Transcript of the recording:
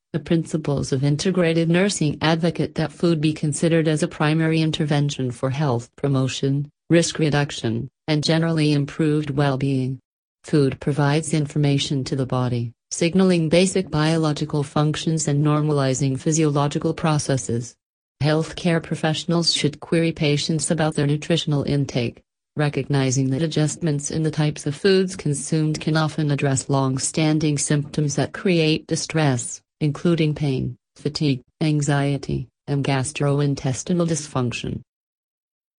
The principles of integrated nursing advocate that food be considered as a primary intervention for health promotion, risk reduction, and generally improved well-being. Food provides information to the body, signaling basic biological functions and normalizing physiological processes. Healthcare professionals should query patients about their nutritional intake, recognizing that adjustments in the types of foods consumed can often address long-standing symptoms that create distress, including pain, fatigue, anxiety, and gastrointestinal dysfunction.